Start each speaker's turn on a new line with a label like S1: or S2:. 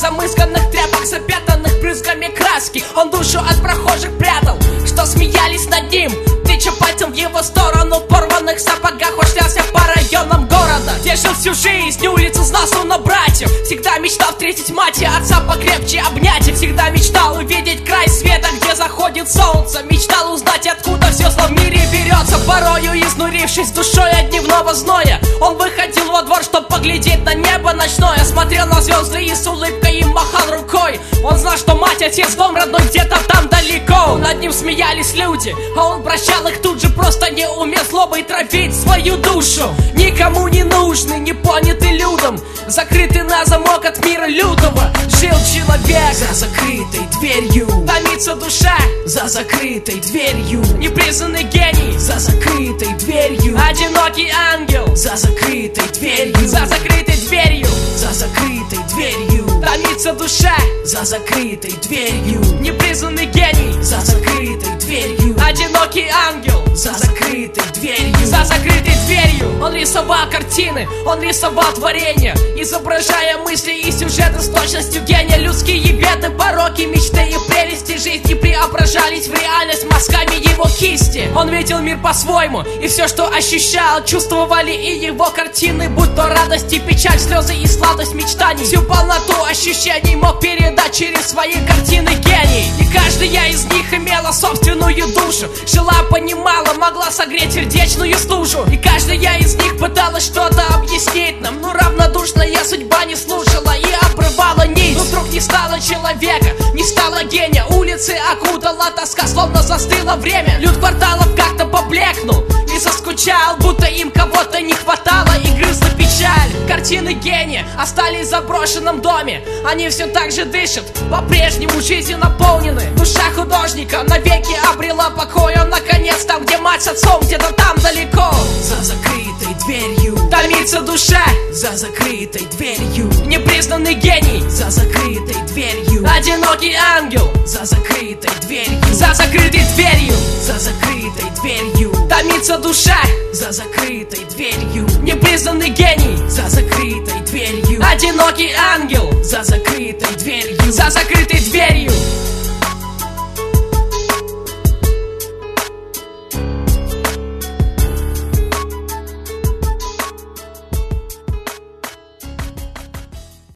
S1: замызганных тряпок, запятнанных брызгами краски. Он душу от прохожих прятал, что смеялись над ним, тыча пальцем в его сторону. В порванных сапогах он шлялся по районам города, где жил всю жизнь, улицу знал словно братьев. Всегда мечтал встретить мать и отца, покрепче обнять. И всегда мечтал увидеть край света, где заходит солнце. Мечтал узнать, откуда все зло в мире берется. Порою изнурившись душой от дневного зноя, он выходил во двор, чтоб поглядеть на небо ночное. Смотрел на звезды и с улыбкой им махал рукой. Он знал, что мать, отец, дом родной где-то там далеко. Над ним смеялись люди, а он прощал их тут же, просто не умел злобой травить свою душу. Никому не нужный, не понятый людом, закрытый на замок от мира лютого, жил человек за закрытой дверью. Томится душа за закрытой дверью. Непризнанный гений за закрытой дверью. Одинокий ангел за закрытой дверью. За закрытой дверью. За закрытой дверью. Томится душа за закрытой дверью. Непризнанный гений за закрытой дверью. Одинокий ангел за закрытой дверью. За закрытой дверью. Он рисовал картины, он рисовал творения, изображая мысли и сюжеты с точностью гения. Людские беды, пороки, мечты и прелести жизни преображались в реальность мазками его кисти. Он видел мир по-своему, и все, что ощущал, чувствовали и его картины, будь то радость и печаль, слезы и сладость мечтаний. Всю полноту ощущений мог передать через свои картины гений. И каждая из них имела собственную душу, жила, понимала, могла согреть сердечную стужу. И каждая из них пыталась что-то объяснить нам, но равнодушная судьба не слушала и обрывала нить. Но вдруг не стало человека, не стало гения. Улицы окутала тоска, словно застыло время. Люд кварталов как-то поблекнул и заскучал, будто им кого-то не хватало и грызла печаль. Картины гения остались в заброшенном доме, они все так же дышат, по-прежнему жизнью наполнены. Душа художника навеки обрела покой. Он наконец там, где мать с отцом, где-то там далеко. За закрытой дверью томится душа за закрытой дверью. Непризнанный гений за закрытой дверью. Одинокий ангел за закрытой дверью. За закрытой дверью. За закрытой дверью томится душа за закрытой дверью. Непризнанный гений за закрытой дверью. Одинокий ангел за закрытой дверью. За закрытой дверью.